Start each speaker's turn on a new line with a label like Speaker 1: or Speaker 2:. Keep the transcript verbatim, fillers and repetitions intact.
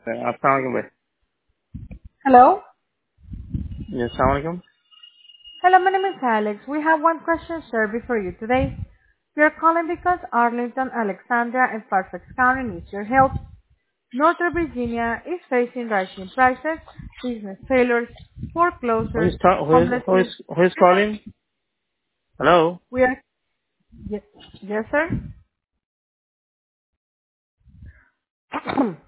Speaker 1: Assalamualaikum bhai.
Speaker 2: Hello?
Speaker 1: Yes, Assalamualaikum.
Speaker 2: Hello, my name is Alex. We have one question, sir, before you today. We are calling because Arlington, Alexandria, and Fairfax County needs your help. Northern Virginia is facing rising prices, business failures,
Speaker 1: Who is
Speaker 2: foreclosures,
Speaker 1: ta- who is who is
Speaker 2: homelessness.
Speaker 1: who is calling? Hello.
Speaker 2: We are, yes, yes sir?